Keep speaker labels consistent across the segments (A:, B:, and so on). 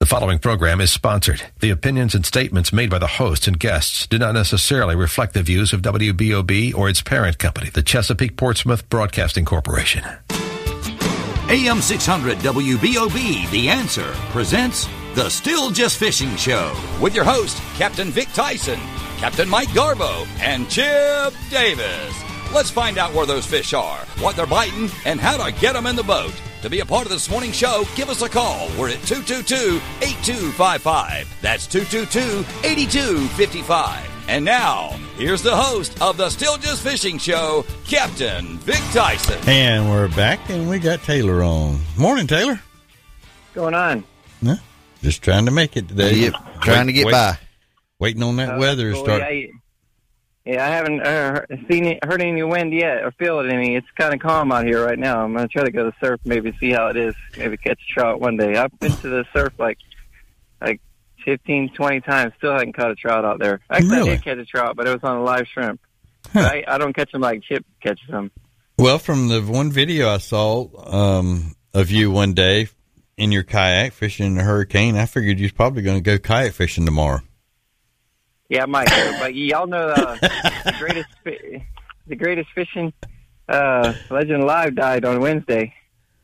A: The following program is sponsored. The opinions and statements made by the hosts and guests do not necessarily reflect the views of WBOB or its parent company, the Chesapeake Portsmouth Broadcasting Corporation.
B: AM 600 WBOB, The Answer, presents The Still Just Fishing Show with your host, Captain Vic Tyson, Captain Mike Garbo, and Chip Davis. Let's find out where those fish are, what they're biting, and how to get them in the boat. To be a part of this morning's show, give us a call. We're at 222-8255. That's 222-8255. And now, here's the host of the Still Just Fishing Show, Captain Vic Tyson.
C: And we're back, and we got Taylor on. Morning, Taylor.
D: What's going on?
C: Yeah, just trying to make it today.
E: Yep, trying to get by.
C: Waiting on that weather to
D: cool.
C: start.
D: Yeah, I haven't heard any wind yet or feel it any. It's kind of calm out here right now. I'm going to try to go to surf, maybe see how it is, maybe catch a trout one day. I've been to the surf like 15, 20 times. Still haven't caught a trout out there. Actually,
C: Really?
D: I did catch a trout, but it was on a live shrimp.
C: Huh.
D: I don't catch them like Chip catches them.
C: Well, from the one video I saw of you one day in your kayak fishing a hurricane, I figured you was probably going to go kayak fishing tomorrow.
D: Yeah, I might. But y'all know the greatest fishing legend alive died on Wednesday.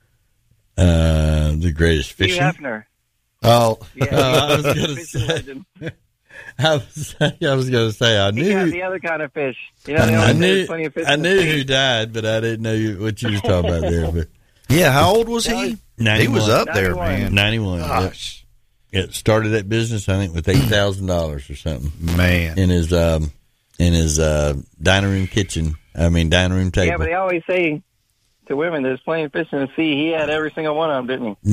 C: The greatest
D: Steve
C: fishing?
D: Hefner.
E: Oh,
D: Yeah,
C: I was going to
D: fishing
C: say.
D: legend.
C: I was going to say. I
D: He got
C: knew.
D: the other kind of fish. You know,
C: I
D: there's
C: knew.
D: plenty of fish
C: I
D: in the
C: knew
D: sea.
C: who died, but I didn't know what you was talking about there. But
E: yeah. How old was he?
C: 91.
E: He was up there,
D: 91.
E: man.
C: 91.
E: Gosh,
C: It started that business, I think, with $8,000 or something
E: man.
C: in his dining room kitchen. Dining room table.
D: Yeah, but they always say to women, there's plenty of fish in the sea. He had every single one of them, didn't he?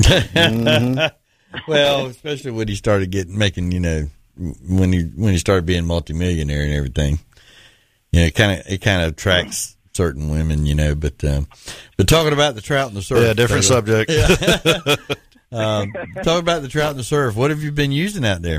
C: Well, especially when he started making, when he started being multimillionaire and everything. It kind of attracts certain women, But talking about the trout and the surf,
E: Yeah, different subject.
C: Talk about the trout and the surf. What have you been using out there?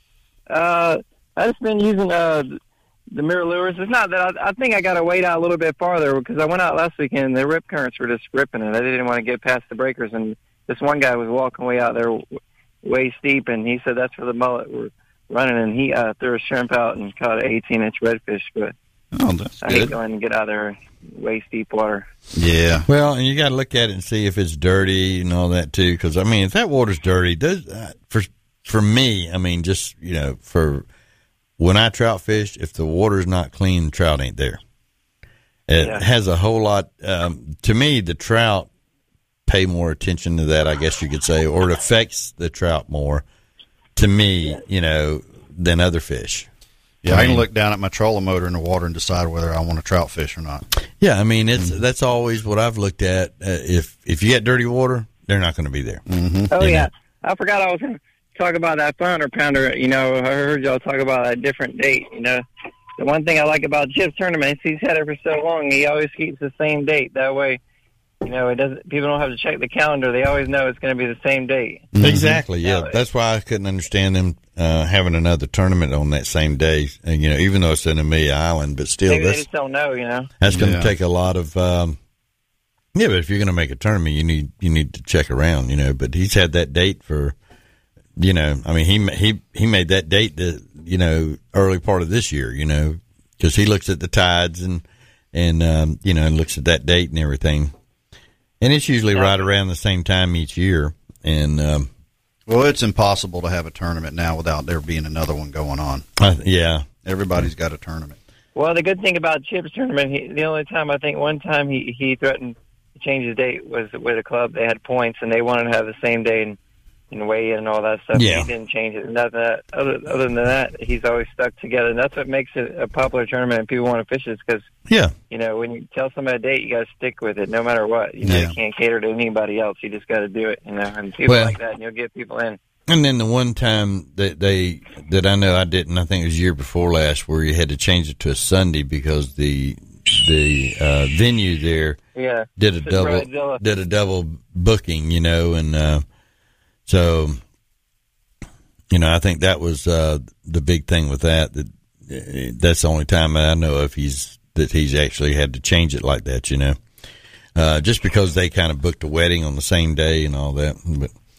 D: I just been using the mirror lures. It's not that I think I got to wait out a little bit farther because I went out last weekend and the rip currents were just ripping it. I didn't want to get past the breakers, and this one guy was walking way out there way steep, and he said that's where the mullet were running, and he threw a shrimp out and caught an 18-inch redfish, but
E: That's
D: I hate
E: good.
D: going and get out there way steep water.
E: Yeah.
C: Well, and you got to look at it and see if it's dirty and all that too. Because if that water's dirty, for me, just for when I trout fish, if the water's not clean, trout ain't there. It has a whole lot. To me, the trout pay more attention to that, I guess you could say, or it affects the trout more. To me, than other fish.
E: Yeah, I can look down at my trolling motor in the water and decide whether I want to trout fish or not.
C: Yeah, that's always what I've looked at. If you get dirty water, they're not going to be there.
E: Mm-hmm.
D: Oh, yeah. I forgot I was going to talk about that 500-pounder. I heard y'all talk about a different date. The one thing I like about Chip's tournament is he's had it for so long, he always keeps the same date. That way, it doesn't. People don't have to check the calendar. They always know it's going to be the same date.
C: Mm-hmm. Exactly, yeah. That's why I couldn't understand them having another tournament on that same day, even though it's in Amelia Island, but still.
D: Maybe they just don't know,
C: That's going to take a lot of... but if you're going to make a tournament, you need to check around, but he's had that date for... he made that date the early part of this year, because he looks at the tides and looks at that date and everything, and it's usually right around the same time each year. And
E: well, it's impossible to have a tournament now without there being another one going on.
C: Yeah,
E: everybody's got a tournament.
D: Well, the good thing about Chip's tournament, the only time I think one time he threatened to change his date was with a club. They had points and they wanted to have the same day and weigh in and all that stuff.
C: Yeah.
D: He didn't change it. Other than that, he's always stuck together. And that's what makes it a popular tournament and people want to fish it because, when you tell somebody a date, you got to stick with it no matter what. You can't cater to anybody else. You just got to do it, and people like that, and you'll get people in.
C: And then the one time that I know I didn't, I think it was the year before last, where you had to change it to a Sunday because the venue there did a double booking, and so, I think that was the big thing with that. That's the only time I know if he's actually had to change it like that, just because they kind of booked a wedding on the same day and all that. But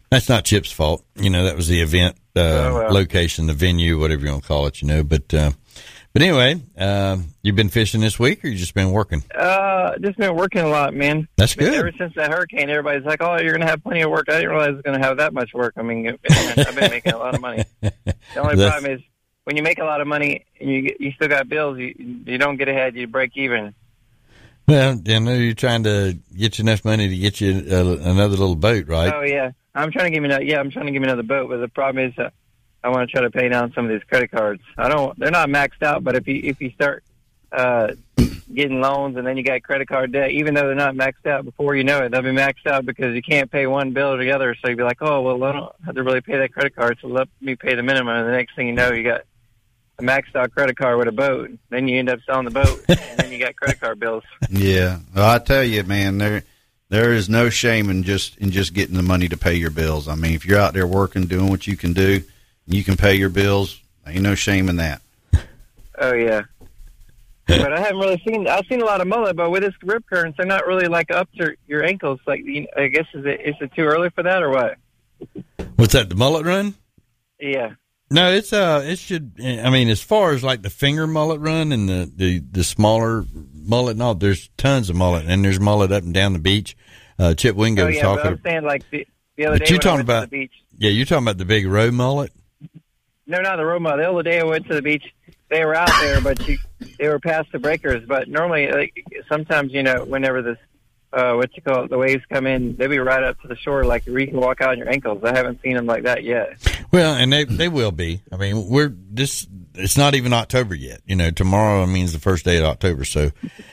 C: That's not Chip's fault. That was the event location, the venue, whatever you want to call it. But anyway, you've been fishing this week, or you just been working?
D: Just been working a lot, man.
C: That's good.
D: Ever since that hurricane, everybody's like, "Oh, you're going to have plenty of work." I didn't realize I was going to have that much work. I mean, I've been making a lot of money. The only problem is when you make a lot of money and you still got bills, you don't get ahead. You break even.
C: Well, you're trying to get you enough money to get you another little boat, right?
D: Oh yeah, I'm trying to give me another boat, but the problem is I want to try to pay down some of these credit cards. They're not maxed out, but if you start getting loans and then you got credit card debt, even though they're not maxed out, before you know it, they'll be maxed out because you can't pay one bill or the other. So you'd be like, oh well, I don't have to really pay that credit card, so let me pay the minimum. And the next thing you know, you got a maxed out credit card with a boat. Then you end up selling the boat, and then you got credit card bills.
E: Yeah, well, I tell you, man, there is no shame in just getting the money to pay your bills. I mean, if you're out there working, doing what you can do, and you can pay your bills, ain't no shame in that.
D: Oh yeah, but I haven't really seen. I've seen a lot of mullet, but with this rip currents, they're not really like up to your ankles. Like, I guess is it too early for that or what?
C: What's that? The mullet run?
D: Yeah.
C: No, it should. I mean, as far as like the finger mullet run and the smaller mullet and all, there's tons of mullet, and there's mullet up and down the beach. Chip Wingo was talking.
D: But I'm saying like the other day when I went to the beach.
C: Yeah, you're talking about the big roe mullet.
D: No, not the roe mullet. The other day I went to the beach. They were out there, but they were past the breakers. But normally, sometimes whenever this the waves come in, they'll be right up to the shore, like you can walk out on your ankles. I haven't seen them like that yet.
C: Well, and they will be. I mean, it's not even October yet. Tomorrow means the first day of October. So,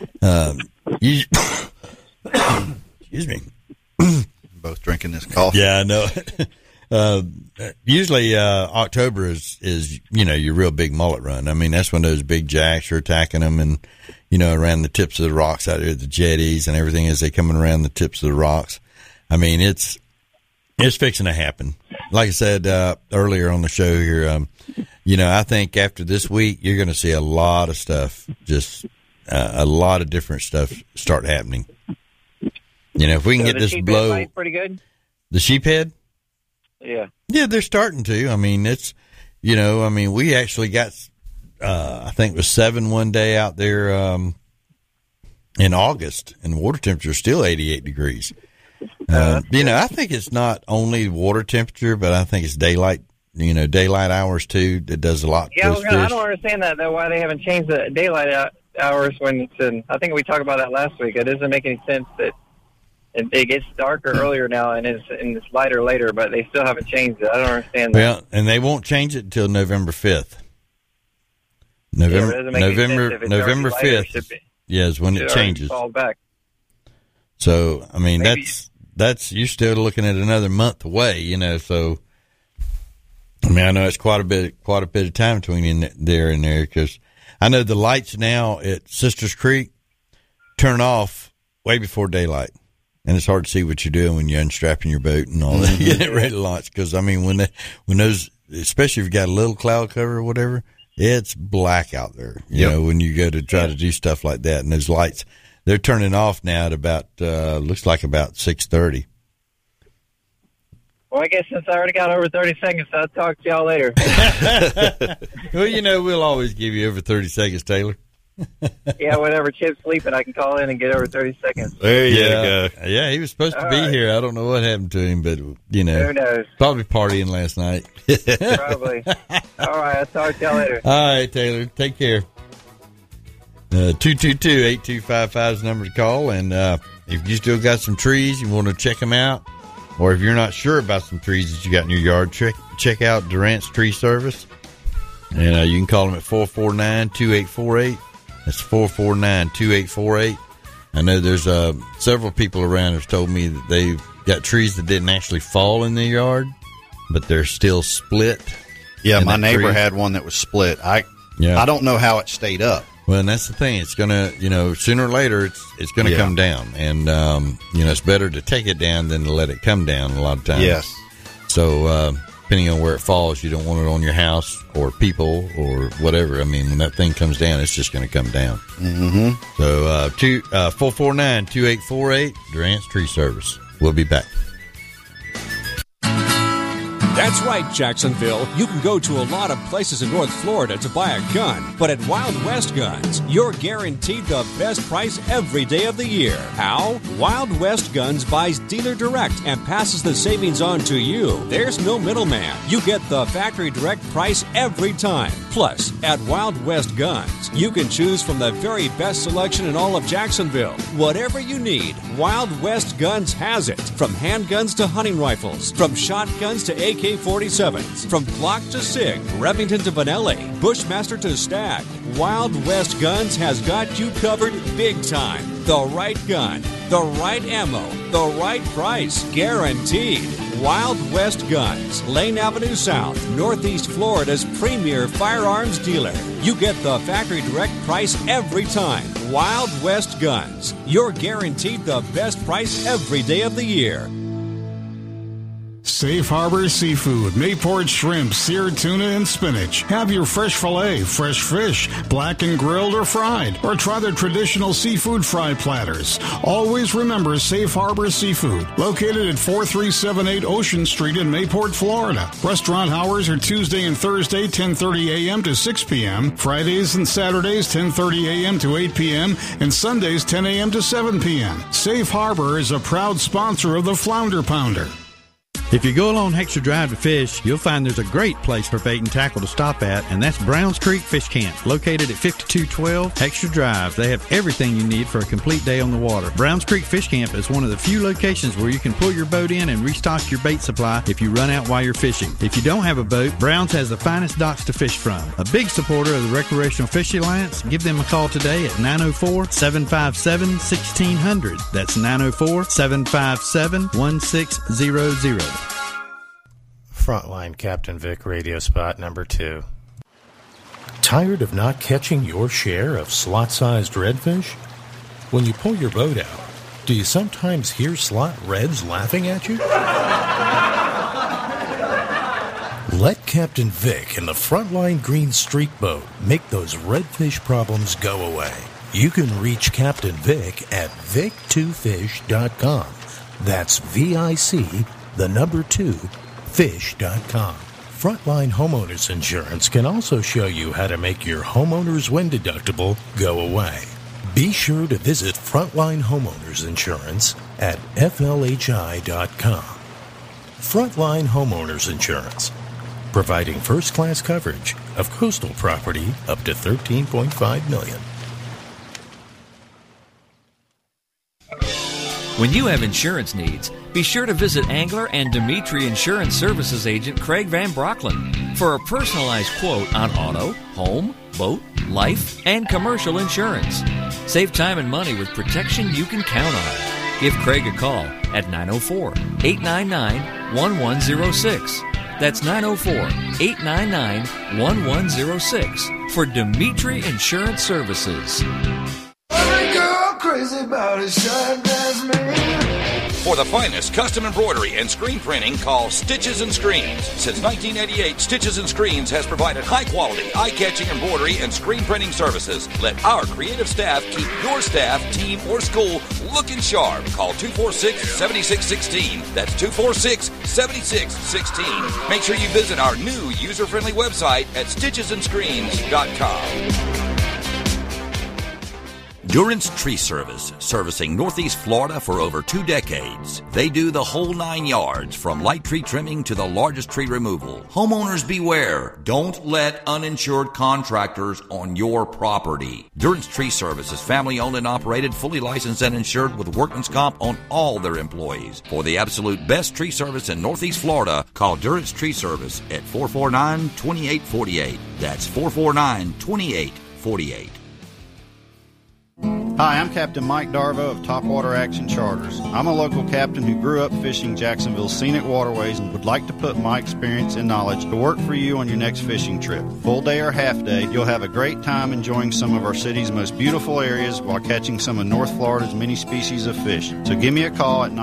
C: excuse me.
E: Both drinking this coffee.
C: Yeah, I know. Usually, October is your real big mullet run. I mean, that's when those big jacks are attacking them, and around the tips of the rocks out there, the jetties and everything as they coming around the tips of the rocks. I mean, it's fixing to happen. Like I said earlier on the show here, I think after this week, you're going to see a lot of stuff, just a lot of different stuff start happening. If we can get this blow.
D: Pretty good.
C: The sheephead?
D: Yeah.
C: Yeah, they're starting to. I mean, we actually got, I think it was 7 one day out there in August, and the water temperature is still 88 degrees. I think it's not only water temperature, but I think it's daylight hours too. That does a lot.
D: Yeah, I don't understand that though. Why they haven't changed the daylight hours when it's in? I think we talked about that last week. It doesn't make any sense that it gets darker earlier now and it's lighter later, but they still haven't changed it. I don't understand that.
C: Well, and they won't change it until November 5th. November 5th. Is when it changes.
D: Fall back.
C: So I mean, that's you're still looking at another month away, So I mean, I know it's quite a bit of time between there and there, because I know the lights now at Sisters Creek turn off way before daylight, and it's hard to see what you're doing when you're unstrapping your boat and all that, getting ready to launch. Because I mean, when those, especially if you got a little cloud cover or whatever, it's black out there. You know, when you go to try to do stuff like that, and those lights, they're turning off now at about looks like about 6:30.
D: Well, I guess since I already got over 30 seconds, I'll talk to y'all later.
C: Well, we'll always give you over 30 seconds, Taylor.
D: Yeah, whenever Chip's sleeping, I can call in and get over 30 seconds.
C: There you go. Yeah, he was supposed to be here. I don't know what happened to him, but,
D: Who knows?
C: Probably partying last night.
D: Probably. All right, I'll talk to y'all later.
C: All right, Taylor. Take care. 222-8255 is the number to call. And if you still got some trees, you want to check them out, or if you're not sure about some trees that you got in your yard, check out Durant's Tree Service. And you can call them at 449-2848. That's 449-2848. I know there's several people around who've told me that they've got trees that didn't actually fall in their yard, but they're still split.
E: Yeah, my neighbor had one that was split. I don't know how it stayed up.
C: Well, and that's the thing. It's going to, sooner or later, it's going to come down. And, it's better to take it down than to let it come down a lot of times.
E: Yes.
C: So, depending on where it falls, you don't want it on your house or people or whatever. I mean, when that thing comes down, it's just going to come down.
E: Mm-hmm.
C: So, 449-2848, Durant's Tree Service. We'll be back.
F: That's right, Jacksonville. You can go to a lot of places in North Florida to buy a gun, but at Wild West Guns, you're guaranteed the best price every day of the year. How? Wild West Guns buys dealer direct and passes the savings on to you. There's no middleman. You get the factory direct price every time. Plus, at Wild West Guns, you can choose from the very best selection in all of Jacksonville. Whatever you need, Wild West Guns has it. From handguns to hunting rifles, from shotguns to AK-47s, from Glock to SIG, Remington to Benelli, Bushmaster to Stag, Wild West Guns has got you covered big time. The right gun, the right ammo, the right price, guaranteed. Wild West Guns, Lane Avenue South, Northeast Florida's premier firearms dealer. You get the factory direct price every time. Wild West Guns. You're guaranteed the best price every day of the year.
G: Safe Harbor Seafood, Mayport shrimp, seared tuna, and spinach. Have your fresh filet, fresh fish, black and grilled or fried, or try their traditional seafood fry platters. Always remember Safe Harbor Seafood, located at 4378 Ocean Street in Mayport, Florida. Restaurant hours are Tuesday and Thursday, 10:30 a.m. to 6 p.m., Fridays and Saturdays, 10:30 a.m. to 8 p.m., and Sundays, 10 a.m. to 7 p.m. Safe Harbor is a proud sponsor of the Flounder Pounder.
H: If you go along Hexter Drive to fish, you'll find there's a great place for bait and tackle to stop at, and that's Browns Creek Fish Camp, located at 5212 Hexter Drive. They have everything you need for a complete day on the water. Browns Creek Fish Camp is one of the few locations where you can pull your boat in and restock your bait supply if you run out while you're fishing. If you don't have a boat, Browns has the finest docks to fish from. A big supporter of the Recreational Fishing Alliance, give them a call today at 904-757-1600. That's 904-757-1600.
I: Frontline Captain Vic radio spot number 2. Tired of not catching your share of slot-sized redfish? When you pull your boat out, do you sometimes hear slot reds laughing at you? Let Captain Vic and the Frontline Green Streak boat make those redfish problems go away. You can reach Captain Vic at vic2fish.com. That's VIC, the number 2, fish.com. Frontline Homeowners Insurance can also show you how to make your homeowner's wind deductible go away. Be sure to visit Frontline Homeowners Insurance at FLHI.com. Frontline Homeowners Insurance, providing first-class coverage of coastal property up to $13.5 million.
J: When you have insurance needs, be sure to visit Angler and Dimitri Insurance Services agent Craig Van Brocklin for a personalized quote on auto, home, boat, life, and commercial insurance. Save time and money with protection you can count on. Give Craig a call at 904-899-1106. That's 904-899-1106 for Dimitri Insurance Services.
K: Crazy about his shine glass man.
B: For the finest custom embroidery and screen printing, call Stitches and Screens. Since 1988, Stitches and Screens has provided high-quality, eye-catching embroidery and screen printing services. Let our creative staff keep your staff, team, or school looking sharp. Call 246-7616. That's 246-7616. Make sure you visit our new user-friendly website at stitchesandscreens.com. Durance Tree Service, servicing Northeast Florida for over 2 decades. They do the whole 9 yards, from light tree trimming to the largest tree removal. Homeowners beware. Don't let uninsured contractors on your property. Durance Tree Service is family owned and operated, fully licensed and insured with workman's comp on all their employees. For the absolute best tree service in Northeast Florida, call Durance Tree Service at 449-2848. That's 449-2848.
E: Hi, I'm Captain Mike Darvo of Topwater Action Charters. I'm a local captain who grew up fishing Jacksonville's scenic waterways and would like to put my experience and knowledge to work for you on your next fishing trip. Full day or half day, you'll have a great time enjoying some of our city's most beautiful areas while catching some of North Florida's many species of fish. So give me a call at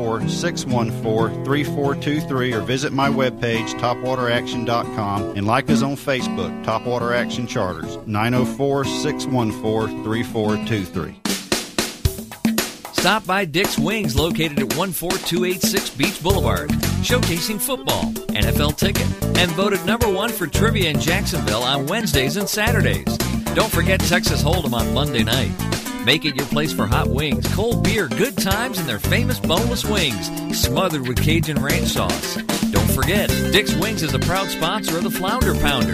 E: 904-614-3423 or visit my webpage, topwateraction.com, and like us on Facebook, Topwater Action Charters, 904-614-3423.
J: Stop by Dick's Wings, located at 14286 Beach Boulevard, showcasing football, NFL ticket, and voted #1 for trivia in Jacksonville on Wednesdays and Saturdays. Don't forget Texas Hold'em on Monday night. Make it your place for hot wings, cold beer, good times, and their famous boneless wings, smothered with Cajun ranch sauce. Don't forget, Dick's Wings is a proud sponsor of the Flounder Pounder.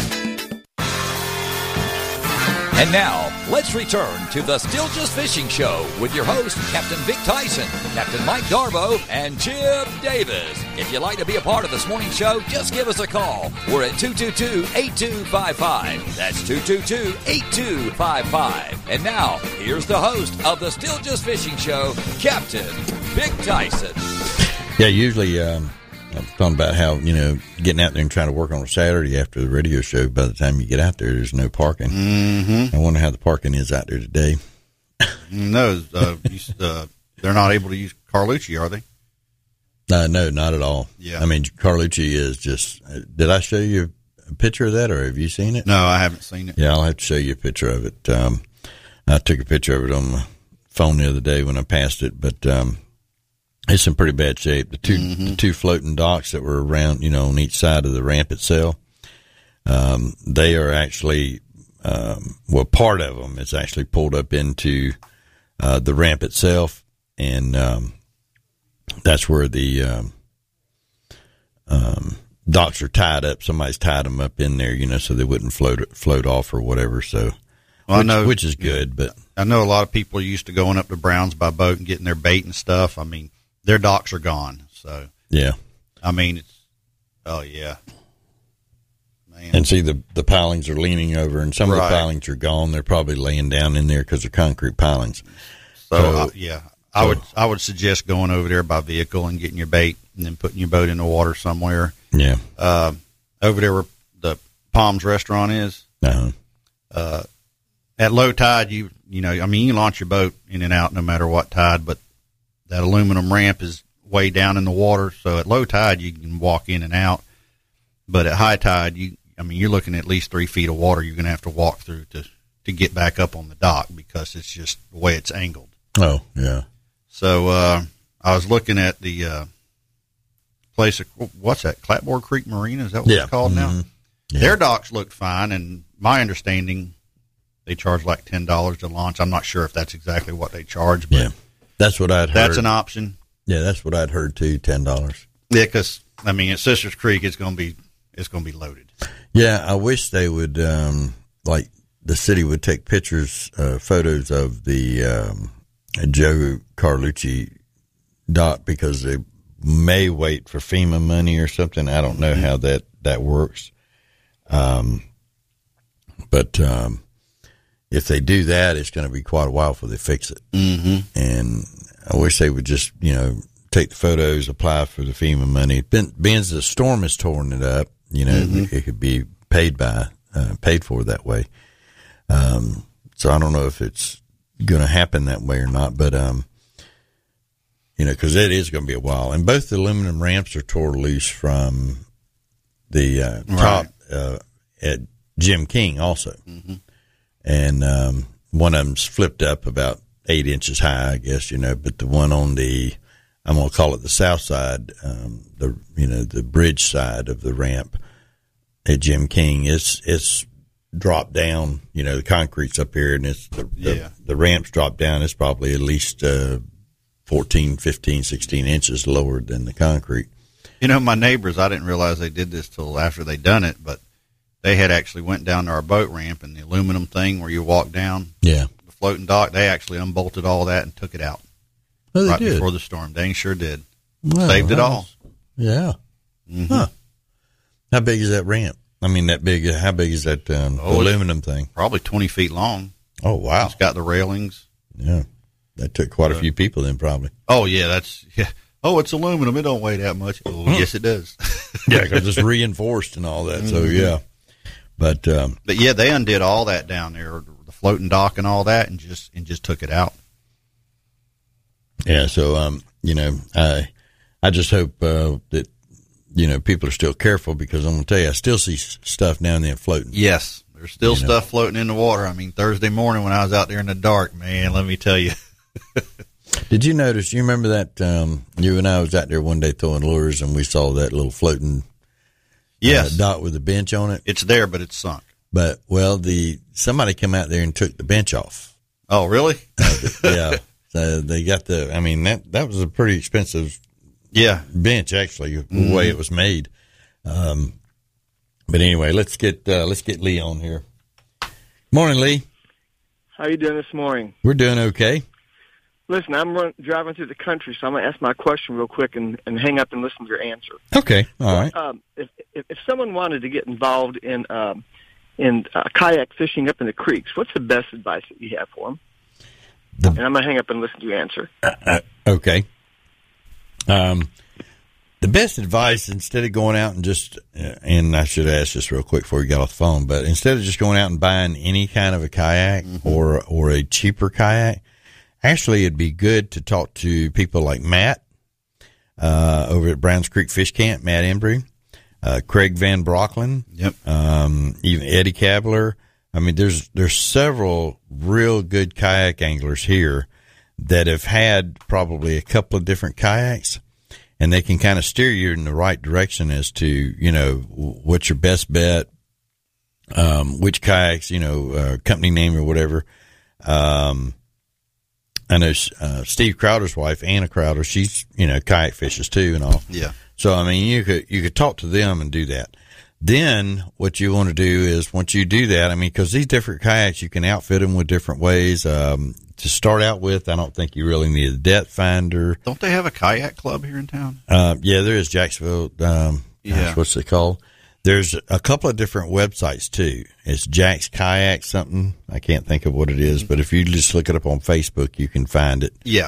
B: And now, let's return to the Still Just Fishing Show with your host, Captain Vic Tyson, Captain Mike Garbo, and Chip Davis. If you'd like to be a part of this morning's show, just give us a call. We're at 222-8255. That's 222-8255. And now, here's the host of the Still Just Fishing Show, Captain Vic Tyson.
C: Yeah, usually I'm talking about how, getting out there and trying to work on a Saturday after the radio show, by the time you get out there, there's no parking.
E: Mm-hmm.
C: I wonder how the parking is out there today.
E: No, they're not able to use Carlucci, are they?
C: No, not at all.
E: Yeah.
C: I mean, Carlucci is just, did I show you a picture of that, or have you seen it?
E: No, I haven't seen it.
C: Yeah, I'll have to show you a picture of it. I took a picture of it on my phone the other day when I passed it, but it's in pretty bad shape. The two floating docks that were around, on each side of the ramp itself, they are actually, part of them is actually pulled up into the ramp itself, and that's where the docks are tied up. Somebody's tied them up in there, so they wouldn't float off or whatever. So, which is good. But
E: I know a lot of people are used to going up to Browns by boat and getting their bait and stuff. I mean, their docks are gone. So
C: yeah,
E: I mean, man.
C: And see, the pilings are leaning over, and some of the pilings are gone. They're probably laying down in there because they're concrete pilings.
E: So I would suggest going over there by vehicle and getting your bait, and then putting your boat in the water somewhere.
C: Yeah.
E: Over there where the Palms restaurant is.
C: Uh-huh.
E: At low tide, you launch your boat in and out no matter what tide, but that aluminum ramp is way down in the water. So at low tide, you can walk in and out. But at high tide, you're looking at least 3 feet of water you're going to have to walk through to get back up on the dock, because it's just the way it's angled.
C: Oh, yeah.
E: So I was looking at the place, what's that, Clapboard Creek Marina? Is that what it's called now? Yeah. Their docks looked fine, and my understanding, they charge like $10 to launch. I'm not sure if that's exactly what they charge, but
C: that's what I'd heard.
E: That's an option.
C: Yeah, that's what I'd heard too, $10.
E: Yeah, because at Sisters Creek, it's going to be loaded.
C: Yeah, I wish they would, like the city would take photos of the Joe Carlucci dock, because they may wait for FEMA money or something. I don't know how that works. But if they do that, it's going to be quite a while before they fix it.
E: Mm-hmm.
C: And I wish they would just, take the photos, apply for the FEMA money. Being the storm has torn it up, it could be paid for that way. So I don't know if it's going to happen that way or not, but, because it is going to be a while. And both the aluminum ramps are tore loose from the top at Jim King also. Mm-hmm. And one of them's flipped up about 8 inches high, I guess, but the one on the, I'm going to call it the south side, the bridge side of the ramp at Jim King, it's dropped down, the concrete's up here, and it's the ramp's dropped down. It's probably at least 14, 15, 16 inches lower than the concrete.
E: My neighbors, I didn't realize they did this till after they done it, but they had actually went down to our boat ramp, and the aluminum thing where you walk down, the floating dock, they actually unbolted all that and took it out.
C: Oh,
E: right
C: did?
E: Before the storm. They sure did.
C: Wow,
E: saved it all.
C: Yeah.
E: Mm-hmm.
C: Huh. How big is that ramp? I mean, how big is that aluminum thing?
E: Probably 20 feet long.
C: Oh, wow.
E: It's got the railings.
C: Yeah. That took quite a few people then, probably.
E: Oh, yeah. Oh, it's aluminum. It don't weigh that much. Oh, yes, it does.
C: Yeah, because it's reinforced and all that. Mm-hmm. So, yeah. But
E: yeah, they undid all that down there, the floating dock and all that, and just took it out.
C: Yeah, so I just hope that people are still careful, because I'm gonna tell you, I still see stuff down there floating.
E: Yes, there's still stuff floating in the water. I mean, Thursday morning when I was out there in the dark, man, let me tell you.
C: Did you notice? You remember that you and I was out there one day throwing lures, and we saw that little floating dot with a bench on it.
E: It's there, but it's sunk.
C: But somebody came out there and took the bench off.
E: Oh, really?
C: Yeah. So they got that was a pretty expensive bench, actually, the way it was made. But anyway, let's get Lee on here. Morning, Lee.
L: How you doing this morning?
C: We're doing okay.
L: Listen, I'm driving through the country, so I'm going to ask my question real quick and hang up and listen to your answer.
C: Okay, all right.
L: If someone wanted to get involved in kayak fishing up in the creeks, what's the best advice that you have for them? And I'm going to hang up and listen to your answer.
C: Okay. The best advice, instead of going out and just, and I should ask this real quick before you got off the phone, but instead of just going out and buying any kind of a kayak or a cheaper kayak, actually it'd be good to talk to people like Matt over at Browns Creek Fish Camp, Matt Embry, Craig Van Brocklin, even Eddie Kabler. I mean, there's several real good kayak anglers here that have had probably a couple of different kayaks. And they can kind of steer you in the right direction as to, you know, what's your best bet, which kayaks, you know, company name or whatever. I know Steve Crowder's wife, Anna Crowder, she's, you know, kayak fishes too and all.
E: Yeah.
C: So, I mean, you could talk to them and do that. Then what you want to do is once you do that, I mean, because these different kayaks, you can outfit them with different ways. To start out with, I don't think you really need a depth finder.
E: Don't they have a kayak club here in town?
C: Yeah, there is Jacksonville. What's it called? There's a couple of different websites too. It's Jack's Kayak something. I can't think of what it is, but if you just look it up on Facebook, you can find it.
E: Yeah.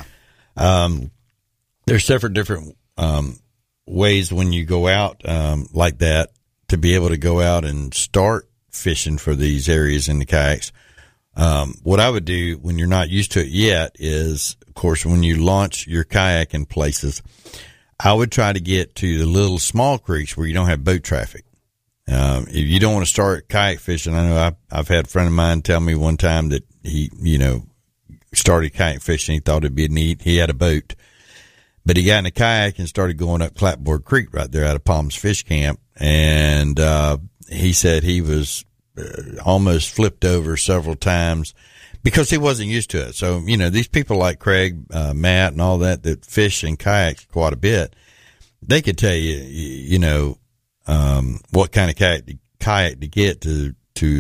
C: There's several different ways when you go out like that to be able to go out and start fishing for these areas in the kayaks. What I would do when you're not used to it yet is, of course, when you launch your kayak in places, I would try to get to the little small creeks where you don't have boat traffic. If you don't want to start kayak fishing, I know I've had a friend of mine tell me one time that he, you know, started kayak fishing. He thought it'd be neat. He had a boat, but he got in a kayak and started going up Clapboard Creek right there out of Palms Fish Camp. And, he said he was, almost flipped over several times because he wasn't used to it. So, you know, these people like Craig, Matt and all that fish and kayaks quite a bit, they could tell you, you know, what kind of kayak to get to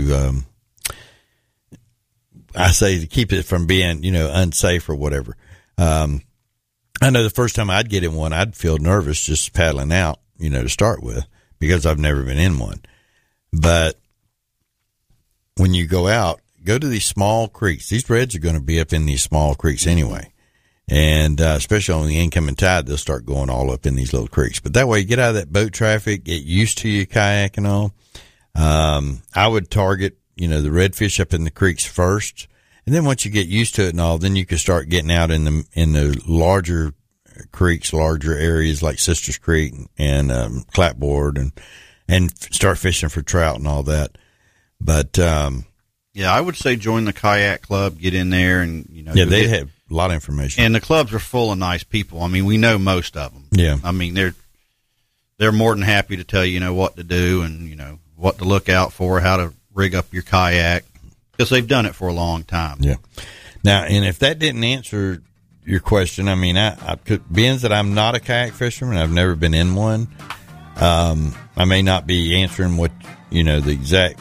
C: I say to keep it from being, you know, unsafe or whatever. I know the first time I'd get in one, I'd feel nervous just paddling out, you know, to start with because I've never been in one. But when you go out, go to these small creeks. These reds are going to be up in these small creeks anyway. And especially on the incoming tide, they'll start going all up in these little creeks. But that way, you get out of that boat traffic, get used to your kayak and all. I would target, you know, the redfish up in the creeks first. And then once you get used to it and all, then you can start getting out in the larger creeks, larger areas like Sisters Creek and Clapboard and start fishing for trout and all that. But,
E: yeah, I would say join the kayak club, get in there and, you know.
C: Yeah, they have a lot of information.
E: And the clubs are full of nice people. I mean, we know most of them.
C: Yeah.
E: I mean, they're more than happy to tell you, you know, what to do and, you know, what to look out for, how to rig up your kayak because they've done it for a long time.
C: Yeah. Now, and if that didn't answer your question, I mean, I could, being that I'm not a kayak fisherman, I've never been in one. I may not be answering what, you know, the exact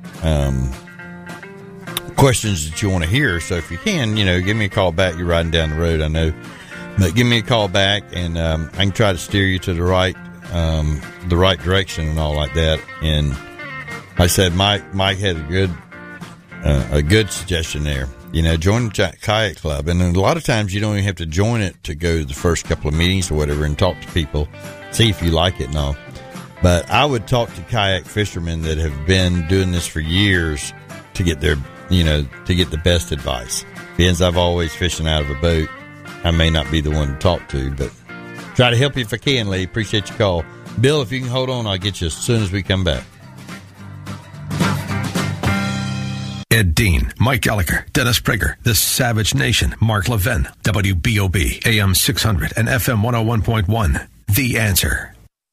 C: questions that you want to hear. So if you can, you know, give me a call back. You're riding down the road, I know, but give me a call back and I can try to steer you to the right direction and all like that. And like I said, Mike had a good suggestion there. You know, join the kayak club, and a lot of times you don't even have to join it to go to the first couple of meetings or whatever and talk to people, see if you like it and all. But I would talk to kayak fishermen that have been doing this for years to get their, you know, to get the best advice. Being I've always fishing out of a boat, I may not be the one to talk to, but try to help you if I can, Lee. Appreciate your call. Bill, if you can hold on, I'll get you as soon as we come back.
A: Ed Dean, Mike Gallagher, Dennis Prager, The Savage Nation, Mark Levin, WBOB, AM 600 and FM 101.1. The Answer.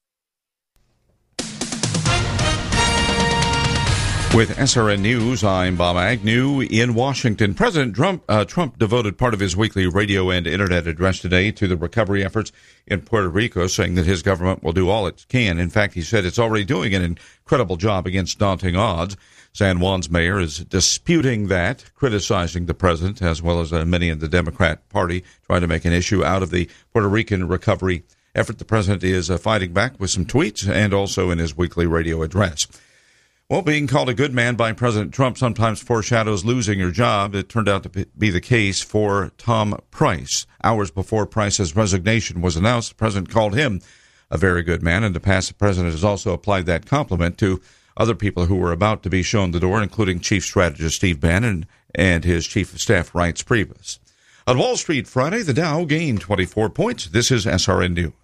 M: With SRN News, I'm Bob Agnew in Washington. President Trump devoted part of his weekly radio and internet address today to the recovery efforts in Puerto Rico, saying that his government will do all it can. In fact, he said it's already doing an incredible job against daunting odds. San Juan's mayor is disputing that, criticizing the president, as well as many in the Democrat Party, trying to make an issue out of the Puerto Rican recovery effort. The president is fighting back with some tweets and also in his weekly radio address. Well, being called a good man by President Trump sometimes foreshadows losing your job. It turned out to be the case for Tom Price. Hours before Price's resignation was announced, the president called him a very good man. In the past, the president has also applied that compliment to other people who were about to be shown the door, including Chief Strategist Steve Bannon and his Chief of Staff, Reince Priebus. On Wall Street Friday, the Dow gained 24 points. This is SRN News.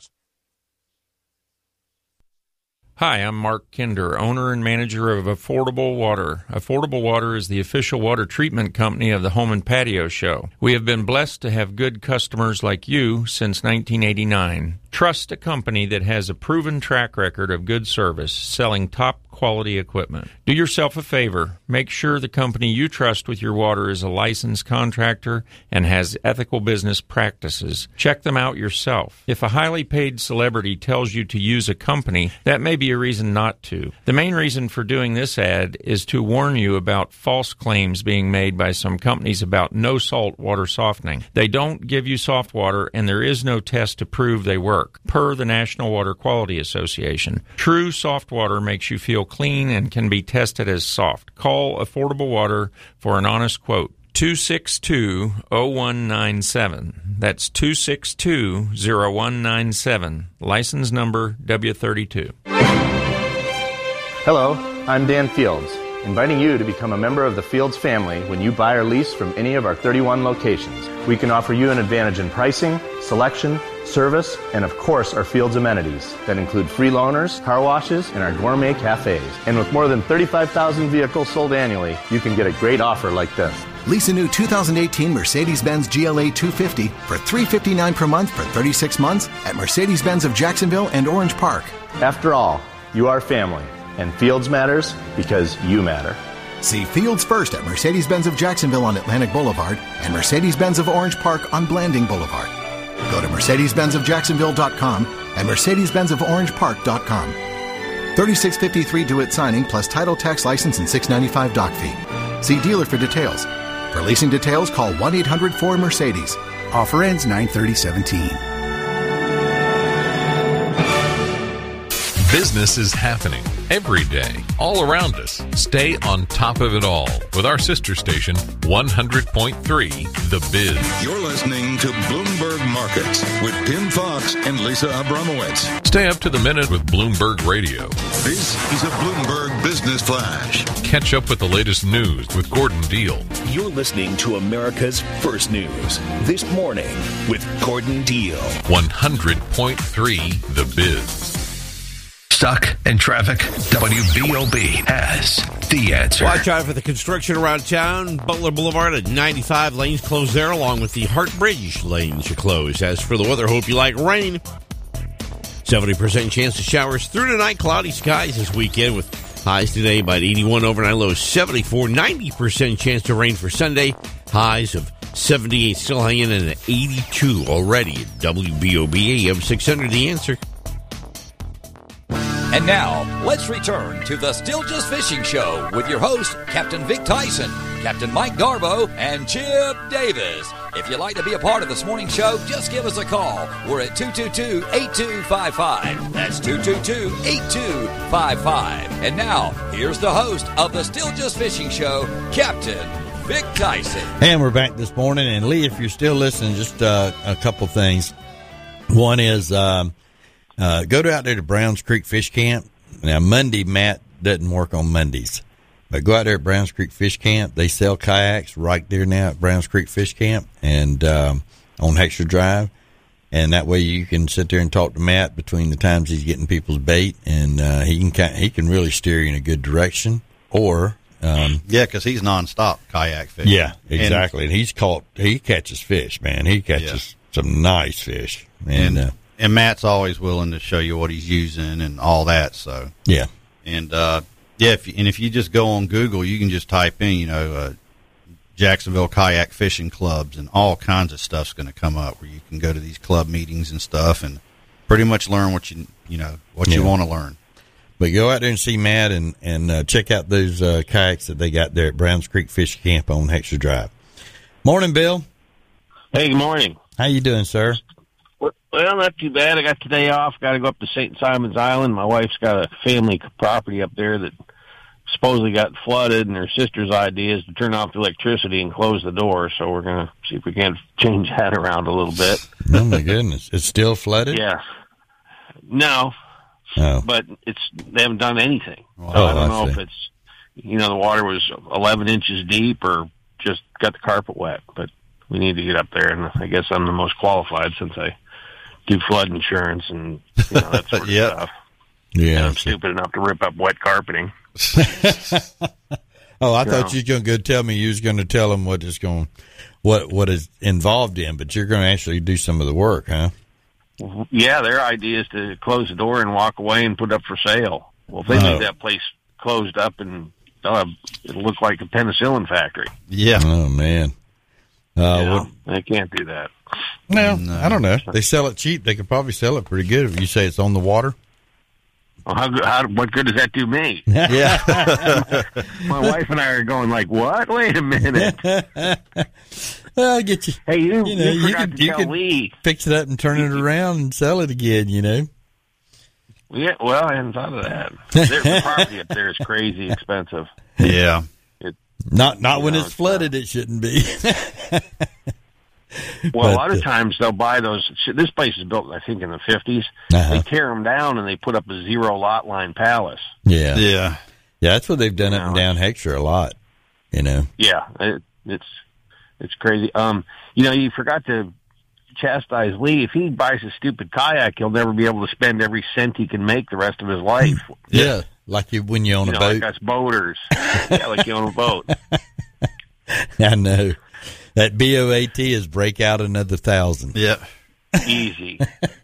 N: Hi, I'm Mark Kinder, owner and manager of Affordable Water. Affordable Water is the official water treatment company of the Home and Patio Show. We have been blessed to have good customers like you since 1989. Trust a company that has a proven track record of good service, selling top quality equipment. Do yourself a favor. Make sure the company you trust with your water is a licensed contractor and has ethical business practices. Check them out yourself. If a highly paid celebrity tells you to use a company, that may be a reason not to. The main reason for doing this ad is to warn you about false claims being made by some companies about no salt water softening. They don't give you soft water, and there is no test to prove they work, per the National Water Quality Association. True soft water makes you feel clean and can be tested as soft. Call Affordable Water for an honest quote. 262-0197. That's 262-0197. License number W32.
O: Hello, I'm Dan Fields, inviting you to become a member of the Fields family when you buy or lease from any of our 31 locations. We can offer you an advantage in pricing, selection, service, and of course our Fields amenities that include free loaners, car washes, and our gourmet cafes. And with more than 35,000 vehicles sold annually, you can get a great offer like this.
P: Lease a new 2018 Mercedes-Benz GLA 250 for $359 per month for 36 months at Mercedes-Benz of Jacksonville and Orange Park.
O: After all, you are family, and Fields matters because you matter.
P: See Fields first at Mercedes-Benz of Jacksonville on Atlantic Boulevard and Mercedes-Benz of Orange Park on Blanding Boulevard. Go to Mercedes-BenzofJacksonville.com and Mercedes-BenzofOrangePark.com. $36.53 due at signing plus title, tax, license, and $6.95 dock fee. See dealer for details. For leasing details, call 1-800-4MERCEDES. Offer ends 9/30/17.
Q: Business is happening every day, all around us. Stay on top of it all with our sister station, 100.3 The Biz.
R: You're listening to Bloomberg Markets with Tim Fox and Lisa Abramowitz.
Q: Stay up to the minute with Bloomberg Radio.
R: This is a Bloomberg Business Flash.
Q: Catch up with the latest news with Gordon Deal.
S: You're listening to America's First News This Morning with Gordon Deal.
Q: 100.3 The Biz.
A: Stuck in traffic? WBOB has the answer.
T: Watch out for the construction around town. Butler Boulevard at 95 lanes closed there, along with the Hart Bridge lanes are closed. As for the weather, hope you like rain. 70% chance of showers through tonight. Cloudy skies this weekend with highs today about 81, overnight lows 74. 90% chance of rain for Sunday. Highs of 78, still hanging in at 82 already at WBOB AM 600. The answer.
B: And now, let's return to the Still Just Fishing Show with your host, Captain Vic Tyson, Captain Mike Garbo, and Chip Davis. If you'd like to be a part of this morning show, just give us a call. We're at 222-8255. That's 222-8255. And now, here's the host of the Still Just Fishing Show, Captain Vic Tyson.
C: And we're back this morning. And Lee, if you're still listening, just a couple things. One is... go out there to Browns Creek Fish Camp. Now, Monday, Matt doesn't work on Mondays. But go out there at Browns Creek Fish Camp. They sell kayaks right there now at Browns Creek Fish Camp and on Hexter Drive. And that way you can sit there and talk to Matt between the times he's getting people's bait. And he can really steer you in a good direction. Or
E: because he's nonstop kayak fishing.
C: Yeah, exactly. And he catches fish, man. He catches some nice fish. And
E: Matt's always willing to show you what he's using and all that. So
C: yeah,
E: and if you just go on Google, you can just type in, Jacksonville Kayak Fishing Clubs, and all kinds of stuff's going to come up where you can go to these club meetings and stuff and pretty much learn what you want to learn.
C: But go out there and see Matt and check out those kayaks that they got there at Browns Creek Fish Camp on Hexter Drive. Morning, Bill.
U: Hey, good morning.
C: How you doing, sir?
U: Well, not too bad. I got today off. Got to go up to St. Simon's Island. My wife's got a family property up there that supposedly got flooded, and her sister's idea is to turn off the electricity and close the door. So we're going to see if we can change that around a little bit.
C: Oh, my goodness. It's still flooded?
U: Yeah. No.
C: Oh.
U: But they haven't done anything.
C: Oh,
U: so I don't know if it's, the water was 11 inches deep or just got the carpet wet. But we need to get up there, and I guess I'm the most qualified since I do flood insurance and that sort of stuff.
C: Yeah.
U: And I'm stupid enough to rip up wet carpeting.
C: Oh, I thought you were going to tell me you was going to tell them what is involved in, but you're going to actually do some of the work, huh?
U: Yeah, their idea is to close the door and walk away and put up for sale. Well, if they leave that place closed up, and it'll look like a penicillin factory.
C: Yeah. Oh, man.
U: They can't do that.
C: No, I don't know. They sell it cheap. They could probably sell it pretty good if you say it's on the water.
U: Well, what good does that do me?
C: Yeah.
U: My wife and I are going like, what? Wait a minute.
C: I'll get you.
U: Hey, you forgot to tell Lee.
C: Fix it up and turn it around and sell it again,
U: Yeah, well, I hadn't thought of that. The property up there is crazy expensive.
E: Yeah.
C: Not when it's flooded, it shouldn't be.
U: Well, a lot of times they'll buy those. This place is built, I think, in the 50s. They tear them down and they put up a zero lot line palace.
C: Yeah. Yeah. Yeah, that's what they've done up and down Hexter a lot,
U: Yeah, it's crazy. You forgot to chastise Lee. If he buys a stupid kayak, he'll never be able to spend every cent he can make the rest of his life.
C: Yeah, like when you own a boat.
U: Like us boaters. Yeah, like you own a boat.
C: I know. That BOAT is break out another 1,000.
E: Yeah.
U: Easy.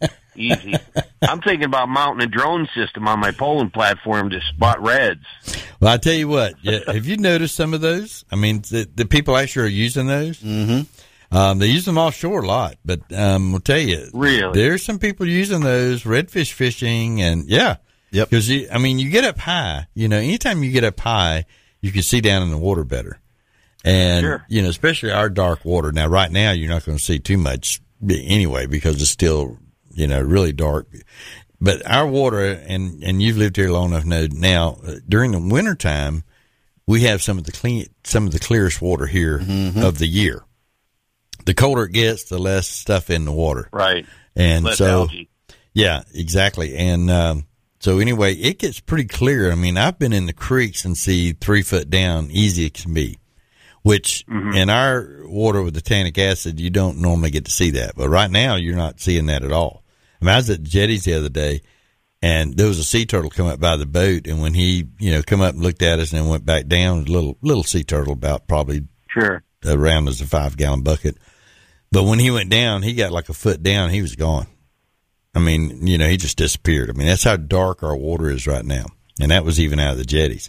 U: I'm thinking about mounting a drone system on my polling platform to spot reds.
C: Well, I tell you what, have you noticed some of those? I mean, the people actually are using those.
E: Mm-hmm.
C: They use them offshore a lot, but I'll tell you,
U: really,
C: there's some people using those redfish fishing, and because you get up high. Anytime you get up high, you can see down in the water better. And, especially our dark water. Now, right now, you're not going to see too much anyway because it's still, really dark. But our water, and you've lived here long enough to know now, during the wintertime, we have some of the clearest water here of the year. The colder it gets, the less stuff in the water.
U: Right.
C: And
U: less algae.
C: Yeah, exactly. And so anyway, it gets pretty clear. I mean, I've been in the creeks and see 3 foot down, easy it can be. Which in our water with the tannic acid, you don't normally get to see that. But right now, you're not seeing that at all. I mean, I was at the jetties the other day, and there was a sea turtle come up by the boat, and when he, come up and looked at us and then went back down, a little sea turtle about probably around as a 5-gallon bucket. But when he went down, he got like a foot down, he was gone. I mean, he just disappeared. I mean, that's how dark our water is right now. And that was even out of the jetties.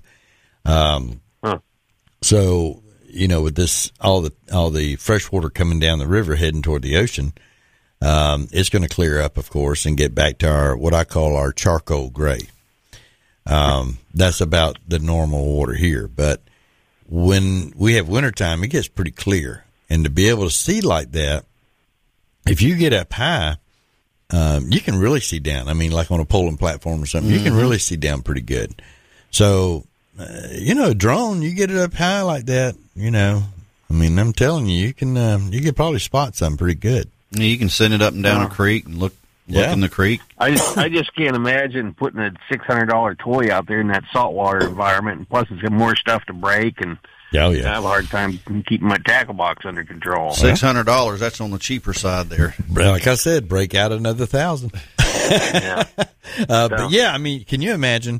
C: So, with this, all the fresh water coming down the river heading toward the ocean, it's going to clear up, of course, and get back to what I call our charcoal gray. That's about the normal water here. But when we have wintertime, it gets pretty clear. And to be able to see like that, if you get up high, you can really see down. I mean, like on a polling platform or something, you can really see down pretty good. So, a drone, you get it up high like that, I mean, I'm telling you, you can probably spot something pretty good.
E: You can send it up and down a creek and look in the creek.
U: I just can't imagine putting a $600 toy out there in that saltwater environment, and plus it's got more stuff to break, and I have a hard time keeping my tackle box under control.
E: $600, that's on the cheaper side there.
C: Like I said, break out another 1,000.
U: Yeah.
C: But I mean, can you imagine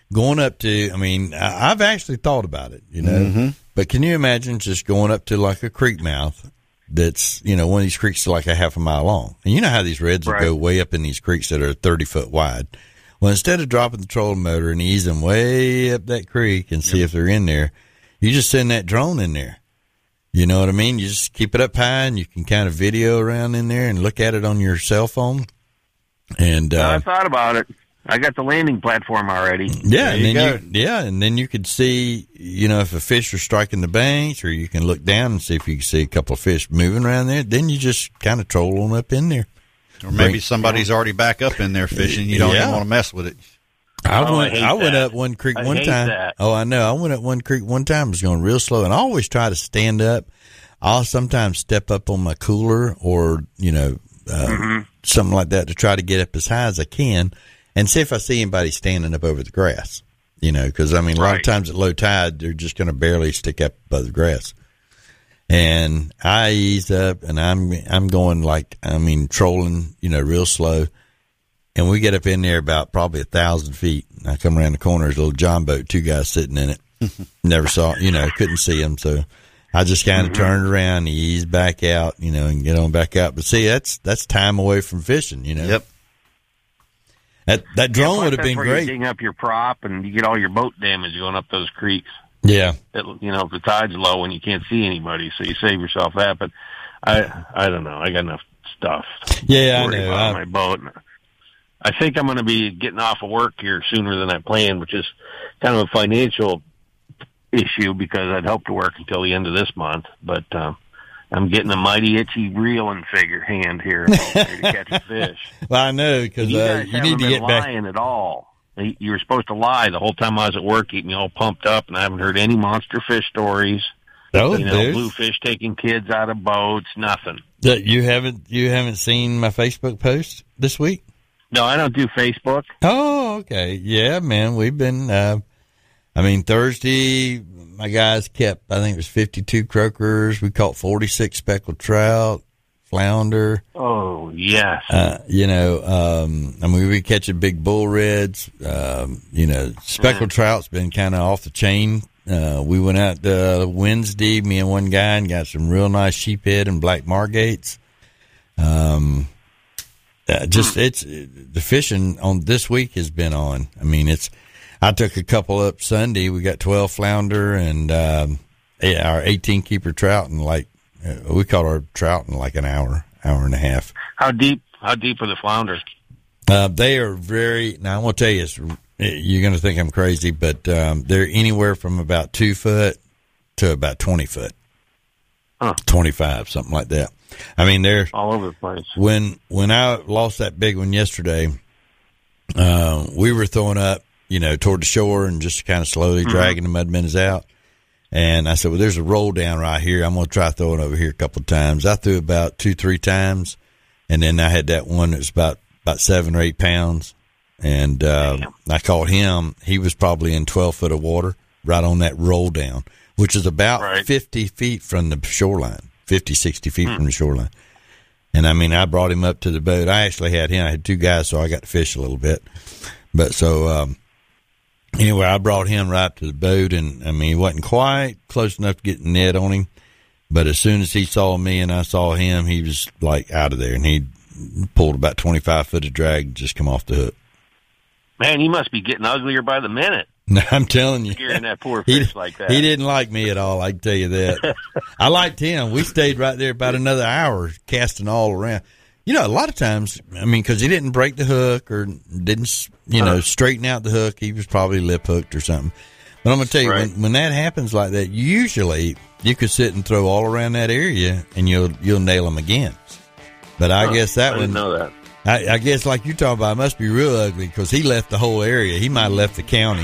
C: going up to, I mean, I've actually thought about it, you know, but can you imagine just going up to like a creek mouth that's, you know, one of these creeks is like a half a mile long. And you know how these reds will go way up in these creeks that are 30 foot wide. Well, instead of dropping the trolling motor and easing way up that creek and see if they're in there, you just send that drone in there. You know what I mean? You just keep it up high and you can kind of video around in there and look at it on your cell phone. And
U: I thought about it. I got the landing platform already.
C: Yeah, and then you could see, you know, if a fish are striking the banks, or you can look down and see if you can see a couple of fish moving around there. Then you just kind of troll on up in there.
E: Or maybe somebody's already back up in there fishing. You don't even want to mess with it.
C: I went up one creek one time.
U: That.
C: Oh, I know. I went up one creek one time. I was going real slow, and I always try to stand up. I'll sometimes step up on my cooler or, you know, something like that to try to get up as high as I can and see if I see anybody standing up over the grass, you know, because, I mean, a lot of times at low tide, they're just going to barely stick up above the grass. And I ease up, and I'm going like, I mean, trolling, you know, real slow. And we get up in there about probably 1,000 feet. I come around the corner, there's a little John boat, 2 guys sitting in it. Never saw, you know, couldn't see them. So I just kind of turned around, ease back out, you know, and get on back out. But see, that's time away from fishing, you know.
E: Yep.
C: That drone would have been great.
U: You ding up your prop and you get all your boat damage going up those creeks.
C: Yeah.
U: You know, if the tide's low and you can't see anybody, so you save yourself that. But I don't know. I got enough stuff.
C: Yeah, I know.
U: On my boat. I think I'm going to be getting off of work here sooner than I planned, which is kind of a financial issue because I'd hoped to work until the end of this month. But I'm getting a mighty itchy reeling figure hand here to catch a fish.
C: Well, I know, because you need to get back.
U: Lying at all. You were supposed to lie the whole time I was at work, keep me all pumped up, and I haven't heard any monster fish stories.
C: Oh,
U: you know, bluefish taking kids out of boats, nothing.
C: You haven't seen my Facebook post this week?
U: No, I don't do Facebook.
C: Oh, okay. Yeah, man, we've been. I mean, Thursday, my guys kept, I think it was 52 croakers. We caught 46 speckled trout, flounder.
U: Oh, yes.
C: You know, I mean, we catching big bull reds. You know, speckled trout's been kind of off the chain. We went out Wednesday, me and one guy, and got some real nice sheephead and black margates. It's the fishing on this week has been on. I mean, I took a couple up Sunday. We got 12 flounder and our 18 keeper trout, and we caught our trout in like an hour and a half.
U: How deep are the flounders?
C: They are very. Now I'm gonna tell you, you're gonna think I'm crazy, but they're anywhere from about 2 foot to about 20 foot, 25, something like that. I mean, they're
U: all over the place.
C: When I lost that big one yesterday, we were throwing up, you know, toward the shore and just kind of slowly dragging the mud minnows out. And I said, well, there's a roll down right here. I'm going to try throwing over here a couple of times. I threw about 2-3 times, and then I had that one that was about 7 or 8 pounds. And I caught him. He was probably in 12 foot of water right on that roll down, which is about 50 feet from the shoreline. 50, 60 feet from the shoreline. And, I mean, I brought him up to the boat. I actually had 2 guys, so I got to fish a little bit. But so, anyway, I brought him right to the boat, and, I mean, he wasn't quite close enough to get the net on him. But as soon as he saw me and I saw him, he was, like, out of there. And he pulled about 25 foot of drag and just come off the hook.
U: Man, he must be getting uglier by the minute.
C: No, I'm telling you.
U: Scaring that poor fish like that.
C: He didn't like me at all, I can tell you that. I liked him. We stayed right there about another hour casting all around. You know, a lot of times, I mean, because he didn't break the hook or didn't, you know, straighten out the hook. He was probably lip hooked or something. But I'm going to tell you, when that happens like that, usually you could sit and throw all around that area and you'll nail them again. But I guess that one.
U: I didn't know that.
C: I guess like you're talking about, it must be real ugly because he left the whole area. He might have left the county.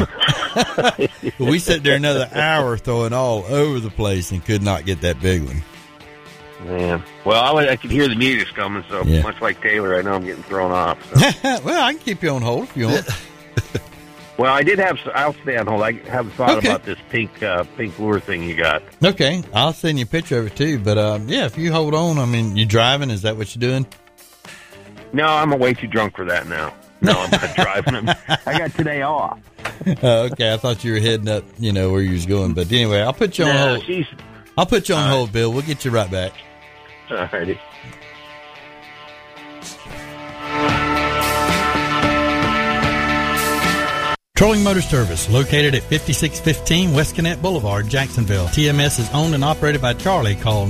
C: We sat there another hour throwing all over the place and could not get that big one.
U: Man. Well, I could hear the music's coming, so much like Taylor, I know I'm getting thrown off. So.
C: Well, I can keep you on hold if you want.
U: Well, I'll stay on hold. I have a thought about this pink lure thing you got.
C: Okay. I'll send you a picture of it too. But, yeah, if you hold on, I mean, you driving? Is that what you're doing?
U: No, I'm way too drunk for that now. No, I'm not driving. I got today off.
C: Okay, I thought you were heading up, where you was going. But anyway, I'll put you on hold. I'll put you on hold, Bill. We'll get you right back.
U: All righty.
H: Trolling Motor Service, located at 5615 West Connect Boulevard, Jacksonville. TMS is owned and operated by Charlie. Call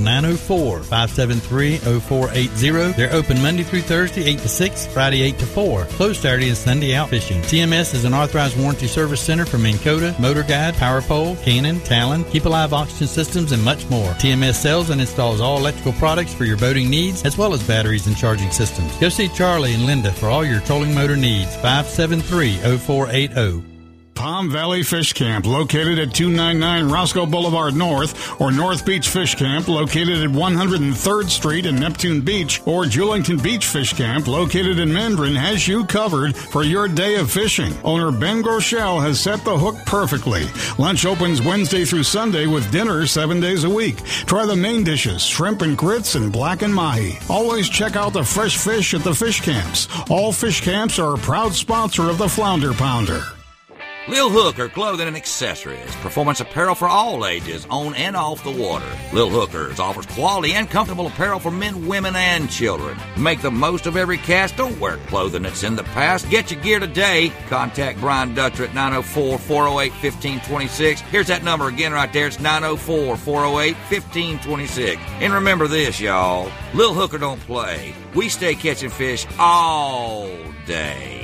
H: 904-573-0480. They're open Monday through Thursday, 8 to 6, Friday, 8 to 4. Closed Saturday and Sunday out fishing. TMS is an authorized warranty service center for Minn Kota, Motor Guide, Power Pole, Canon, Talon, Keep Alive Oxygen Systems, and much more. TMS sells and installs all electrical products for your boating needs, as well as batteries and charging systems. Go see Charlie and Linda for all your trolling motor needs. 573-0480.
G: Palm Valley Fish Camp, located at 299 Roscoe Boulevard North, or North Beach Fish Camp, located at 103rd Street in Neptune Beach, or Julington Beach Fish Camp, located in Mendron, has you covered for your day of fishing. Owner Ben Groeschel has set the hook perfectly. Lunch opens Wednesday through Sunday with dinner 7 days a week. Try the main dishes, shrimp and grits and blackened mahi. Always check out the fresh fish at the fish camps. All fish camps are a proud sponsor of the Flounder Pounder.
B: Lil Hooker Clothing and Accessories. Performance apparel for all ages, on and off the water. Lil Hookers offers quality and comfortable apparel for men, women, and children. Make the most of every cast. Don't wear clothing that's in the past. Get your gear today. Contact Brian Dutcher at 904-408-1526. Here's that number again right there. It's 904-408-1526. And remember this, y'all. Lil Hooker don't play. We stay catching fish all day.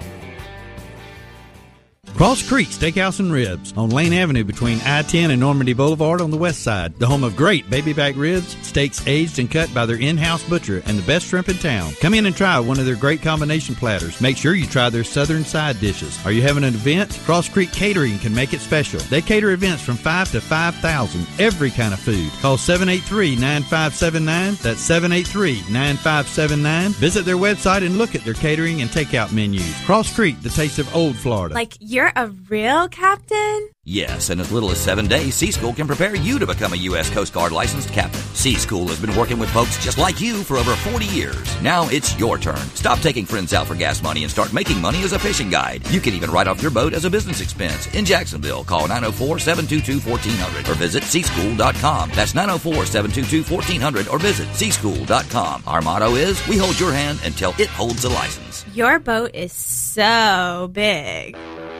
H: Cross Creek Steakhouse and Ribs on Lane Avenue between I-10 and Normandy Boulevard on the west side. The home of great baby back ribs, steaks aged and cut by their in-house butcher, and the best shrimp in town. Come in and try one of their great combination platters. Make sure you try their southern side dishes. Are you having an event? Cross Creek Catering can make it special. They cater events from 5 to 5,000. Every kind of food. Call 783-9579. That's 783-9579. Visit their website and look at their catering and takeout menus. Cross Creek, the taste of old Florida.
D: Like you're a real captain?
B: Yes, in as little as 7 days, Sea School can prepare you to become a U.S. Coast Guard licensed captain. Sea School has been working with folks just like you for over 40 years. Now it's your turn. Stop taking friends out for gas money and start making money as a fishing guide. You can even write off your boat as a business expense. In Jacksonville, call 904-722-1400 or visit seaschool.com. That's 904-722-1400 or visit seaschool.com. Our motto is, we hold your hand until it holds a license.
D: Your boat is so big.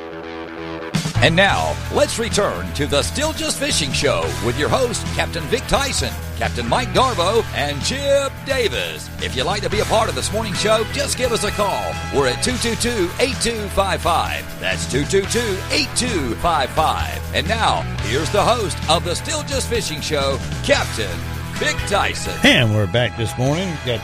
B: And now, let's return to the Still Just Fishing Show with your host, Captain Vic Tyson, Captain Mike Garbo, and Chip Davis. If you'd like to be a part of this morning's show, just give us a call. We're at 222-8255. That's 222-8255. And now, here's the host of the Still Just Fishing Show, Captain Vic Tyson.
C: And we're back this morning. Got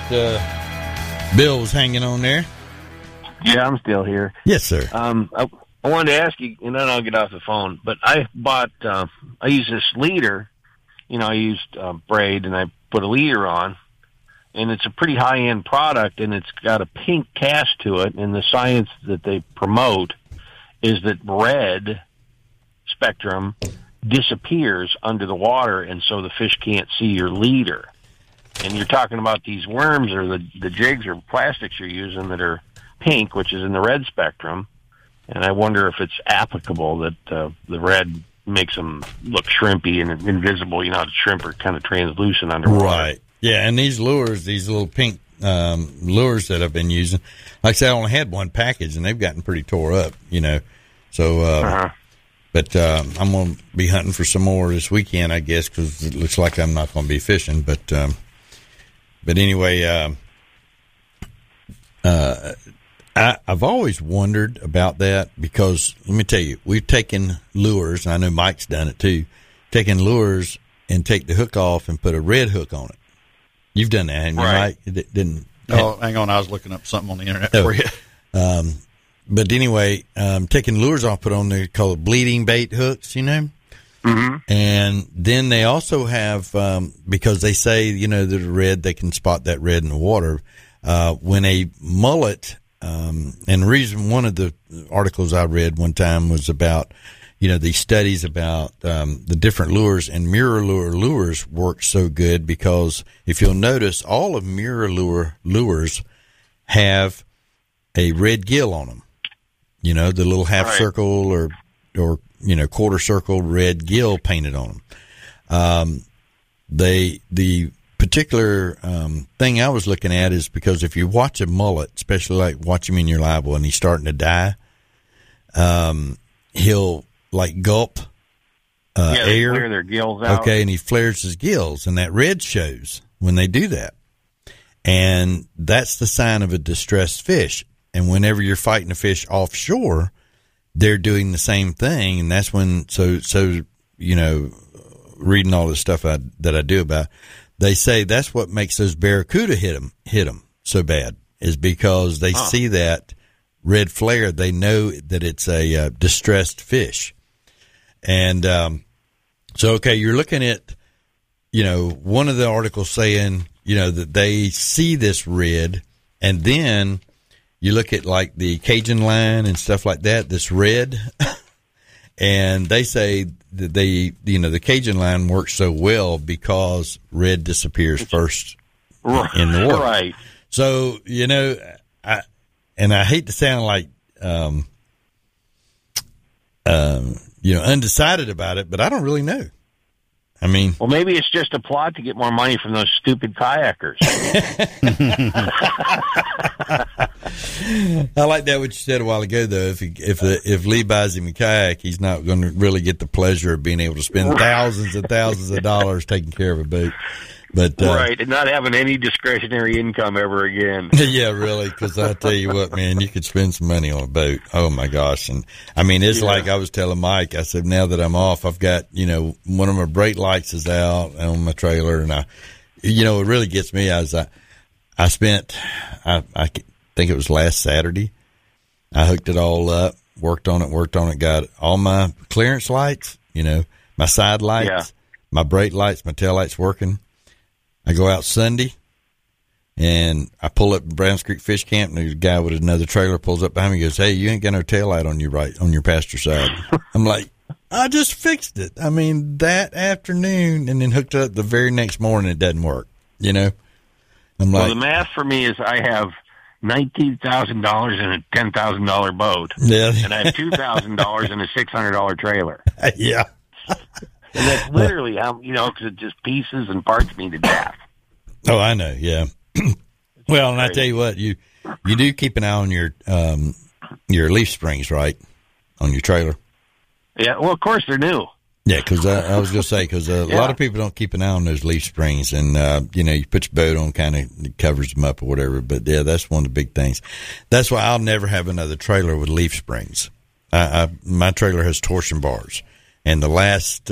C: Bill's hanging on there.
U: Yeah, I'm still here.
C: Yes, sir.
U: I wanted to ask you, and then I'll get off the phone, but I bought, I used this leader, I used braid, and I put a leader on, and it's a pretty high-end product, and it's got a pink cast to it, and the science that they promote is that red spectrum disappears under the water, and so the fish can't see your leader. And you're talking about these worms or the jigs or plastics you're using that are pink, which is in the red spectrum. And I wonder if it's applicable that the red makes them look shrimpy and invisible. The shrimp are kind of translucent underwater.
C: Right. Yeah, and these lures, these little pink lures that I've been using, like I said, I only had one package, and they've gotten pretty tore up, So, but I'm going to be hunting for some more this weekend, I guess, because it looks like I'm not going to be fishing. But anyway, I've always wondered about that because, let me tell you, we've taken lures, and I know Mike's done it too, taken lures and take the hook off and put a red hook on it. You've done that, haven't you, Mike?
E: Hang on, I was looking up something on the internet for you.
C: But anyway, taking lures off, put on, they're called bleeding bait hooks,
U: Mm-hmm.
C: And then they also have, because they say, that a red, they can spot that red in the water. When a mullet, and the reason, one of the articles I read one time was about, these studies about the different lures, and mirror lures work so good because if you'll notice, all of mirror lures have a red gill on them. You know, the little half circle or quarter circle red gill painted on them. The particular thing I was looking at is because if you watch a mullet, especially like watch him in your live well and he's starting to die, he'll like gulp air.
U: Flare their gills out.
C: Okay, and he flares his gills, and that red shows when they do that. And that's the sign of a distressed fish. And whenever you're fighting a fish offshore, they're doing the same thing. And that's when, reading all the stuff that I do about, they say that's what makes those barracuda hit them so bad, is because they see that red flare. They know that it's a distressed fish. And okay, you're looking at, one of the articles saying, that they see this red, and then you look at like the Cajun line and stuff like that, this red, and they say that the Cajun line works so well because red disappears first in the water.
U: Right.
C: So, I hate to sound like, undecided about it, but I don't really know. I mean,
U: well, maybe it's just a plot to get more money from those stupid kayakers.
C: I like that what you said a while ago, though. If Lee buys him a kayak, he's not going to really get the pleasure of being able to spend thousands and thousands of dollars taking care of a boat. But
U: right, and not having any discretionary income ever again.
C: Yeah, really, because I tell you what, man, you could spend some money on a boat. Oh my gosh! And I mean, it's like I was telling Mike. I said, now that I'm off, I've got one of my brake lights is out on my trailer, and it really gets me. I think it was last Saturday. I hooked it all up, worked on it, got all my clearance lights, my side lights, my brake lights, my tail lights working. I go out Sunday, and I pull up Browns Creek Fish Camp, and there's a guy with another trailer pulls up behind me and goes, "Hey, you ain't got no tail light on your passenger side." I'm like, I just fixed it. I mean, that afternoon, and then hooked it up the very next morning. It doesn't work, I'm like,
U: well, the math for me is I have $19,000 in a $10,000 boat, and I have $2,000 in a $600 trailer.
C: Yeah.
U: And that's literally how, because it just pieces and parts me to death.
C: Oh, I know, yeah. Well, and I tell you what, you do keep an eye on your leaf springs, right, on your trailer?
U: Yeah, well, of course they're new.
C: Yeah, because I was going to say, because a lot of people don't keep an eye on those leaf springs, and, you put your boat on, kind of covers them up or whatever, but, yeah, that's one of the big things. That's why I'll never have another trailer with leaf springs. My trailer has torsion bars. And the last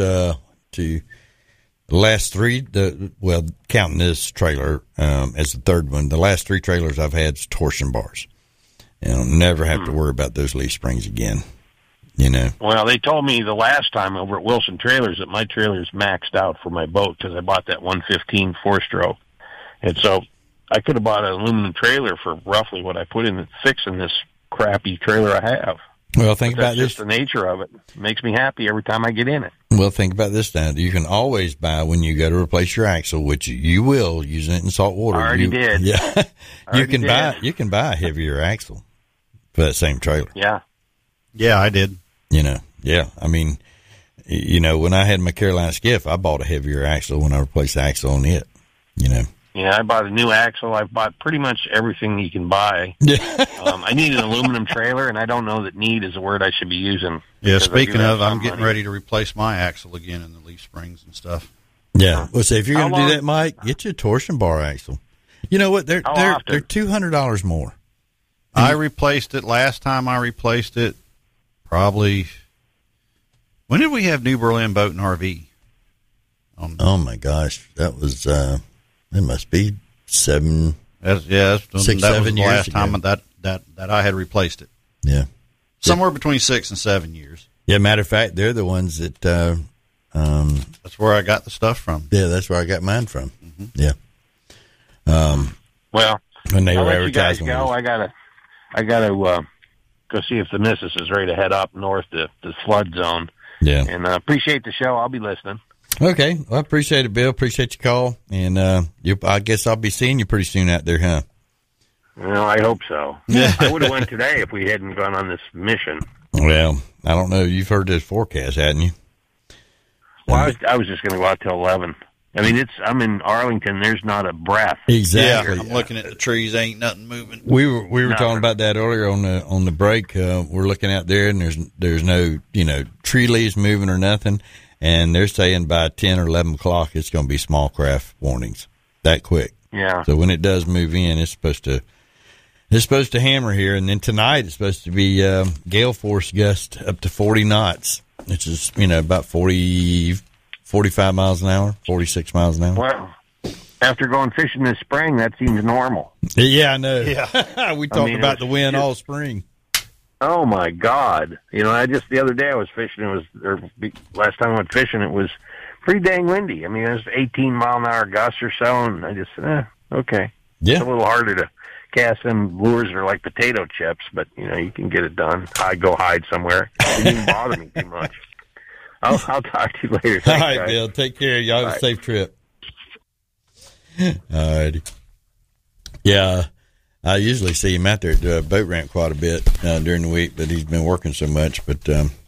C: three, counting this trailer as the third one, the last three trailers I've had is torsion bars. And I'll never have to worry about those leaf springs again,
U: Well, they told me the last time over at Wilson Trailers that my trailer's maxed out for my boat because I bought that 115 four-stroke. And so I could have bought an aluminum trailer for roughly what I put in fixing this crappy trailer I have.
C: Well, think about this.
U: Just the nature of it. It makes me happy every time I get in it.
C: Well, think about this now. You can always buy, when you go to replace your axle, which you will, using it in salt water.
U: I already did.
C: Yeah. You can buy a heavier axle for that same trailer.
U: Yeah.
E: Yeah, I did.
C: Yeah. I mean, when I had my Carolina Skiff, I bought a heavier axle when I replaced the axle on it,
U: Yeah, I bought a new axle. I've bought pretty much everything you can buy. Yeah. I need an aluminum trailer, and I don't know that need is a word I should be using.
E: Yeah, speaking of, I'm getting ready to replace my axle again in the leaf springs and stuff.
C: Yeah. Well, so if you're going to do that, Mike, get you a torsion bar axle. You know what? They're $200 more.
E: I replaced it last time. I replaced it probably. When did we have New Berlin Boat and RV?
C: Oh my gosh, that was. It must be 7
E: years last
C: ago.
E: time that I had replaced it.
C: Yeah,
E: somewhere between 6 and 7 years.
C: Yeah, matter of fact, they're the ones that.
E: That's where I got the stuff from.
C: Yeah, that's where I got mine from. Mm-hmm. Yeah.
U: Well,
C: when they were
U: advertising, you guys go. I gotta go see if the missus is ready to head up north to the flood zone.
C: Yeah,
U: and appreciate the show. I'll be listening.
C: Okay. Well, I appreciate it, Bill. Appreciate your call. And I guess I'll be seeing you pretty soon out there, huh?
U: Well, I hope so. I would have went today if we hadn't gone on this mission.
C: Well, I don't know. You've heard this forecast, hadn't you?
U: Well, I was just going to go out till 11. I mean, I'm in Arlington. There's not a breath.
C: Exactly.
E: Yeah, I'm looking at the trees. Ain't nothing moving.
C: We were talking about that earlier on the break. We're looking out there, and there's no tree leaves moving or nothing. And they're saying by 10 or 11 o'clock it's going to be small craft warnings that quick.
U: Yeah.
C: So when it does move in, it's supposed to hammer here. And then tonight it's supposed to be gale force gust up to 40 knots, which is about 45 miles an hour, 46 miles an hour.
U: Well, after going fishing this spring, that seems normal.
C: Yeah, I know. Yeah. We talked about the wind all spring.
U: Oh my God! The other day I was fishing. Last time I went fishing, it was pretty dang windy. I mean, it was 18-mile-an-hour gusts or so, and I just said, okay.
C: Yeah.
U: It's a little harder to cast them lures that are like potato chips, but you can get it done. I'd go hide somewhere. It didn't bother me too much. I'll talk to you later. Thanks,
C: all right,
U: guys.
C: Bill. Take care. Y'all have a safe trip. All righty. Yeah. I usually see him out there at the boat ramp quite a bit during the week, but he's been working so much. But,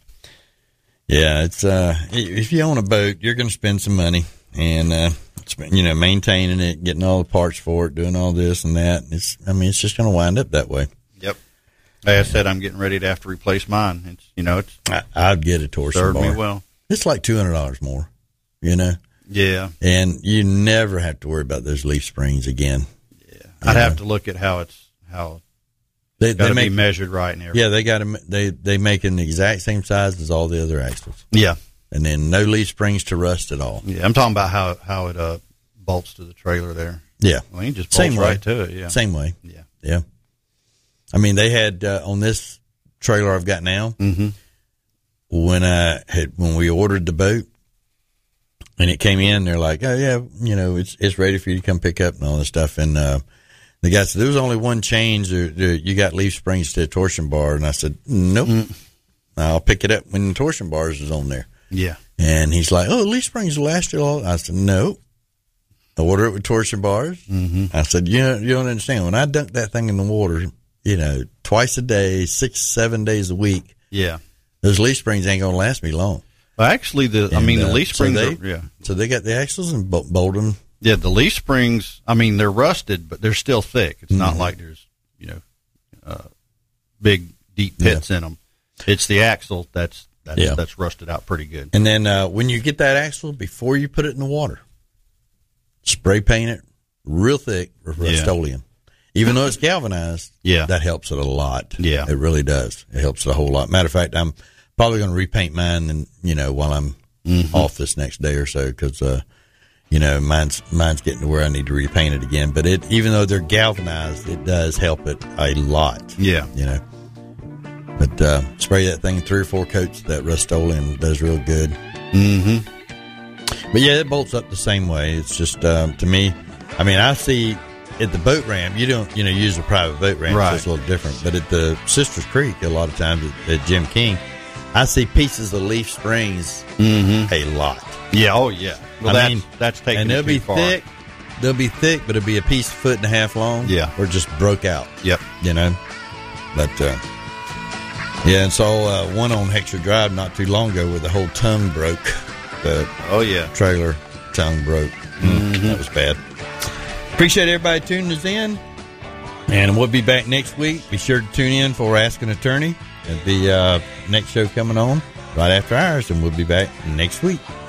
C: it's if you own a boat, you're going to spend some money and, maintaining it, getting all the parts for it, doing all this and that. It's just going to wind up that way.
E: Yep. Like I said, I'm getting ready to have to replace mine.
C: I'd get a torsion
E: served
C: bar.
E: me well.
C: It's like $200 more,
E: Yeah.
C: And you never have to worry about those leaf springs again.
E: I'd have to look at how they be measured right and everything.
C: Yeah, they got they make it in the exact same size as all the other axles.
E: Yeah,
C: and then no leaf springs to rust at all.
E: Yeah, I'm talking about how it bolts to the trailer there.
C: Yeah,
E: well, you just bolts right to it. Yeah,
C: same way.
E: Yeah.
C: I mean, they had on this trailer I've got now.
E: Mm-hmm.
C: When we ordered the boat. And it came in, they're like, oh, yeah, it's ready for you to come pick up and all this stuff. And the guy said, there was only one change. You got leaf springs to a torsion bar. And I said, nope. I'll pick it up when the torsion bars is on there.
E: Yeah.
C: And he's like, oh, leaf springs will last you all. I said, no. I order it with torsion bars.
E: Mm-hmm.
C: I said, you don't understand. When I dunk that thing in the water, twice a day, 6-7 days a week.
E: Yeah.
C: Those leaf springs ain't going to last me long.
E: Well, actually, the leaf springs
C: So they got the axles and bolt them.
E: Yeah, the leaf springs, they're rusted, but they're still thick. It's not like there's, big, deep pits in them. It's the axle that's rusted out pretty good.
C: And then when you get that axle, before you put it in the water, spray paint it real thick with Rust-Oleum. Even though it's galvanized, that helps it a lot.
E: Yeah.
C: It really does. It helps it a whole lot. Matter of fact, I'm probably going to repaint mine and while I'm off this next day or so because mine's getting to where I need to repaint it again. But even though they're galvanized, it does help it a lot.
E: Yeah.
C: But spray that thing 3 or 4 coats of that Rust-Oleum does real good.
E: Mm-hmm.
C: But yeah, it bolts up the same way. It's just to me, I see at the boat ramp, you don't use a private boat ramp,
E: right.
C: So it's a little different. But at the Sisters Creek, a lot of times at Jim King, I see pieces of leaf springs a lot.
E: Yeah, oh yeah. Well, that's taking
C: and they'll
E: too
C: be
E: far.
C: thick. They'll be thick, but it'll be a piece 1.5 feet long.
E: Yeah,
C: or just broke out.
E: Yep.
C: But and so one on Hexer Drive not too long ago where the whole tongue broke. The trailer tongue broke. That was bad. Appreciate everybody tuning us in, and we'll be back next week. Be sure to tune in for Ask an Attorney at the next show coming on right after ours, and we'll be back next week.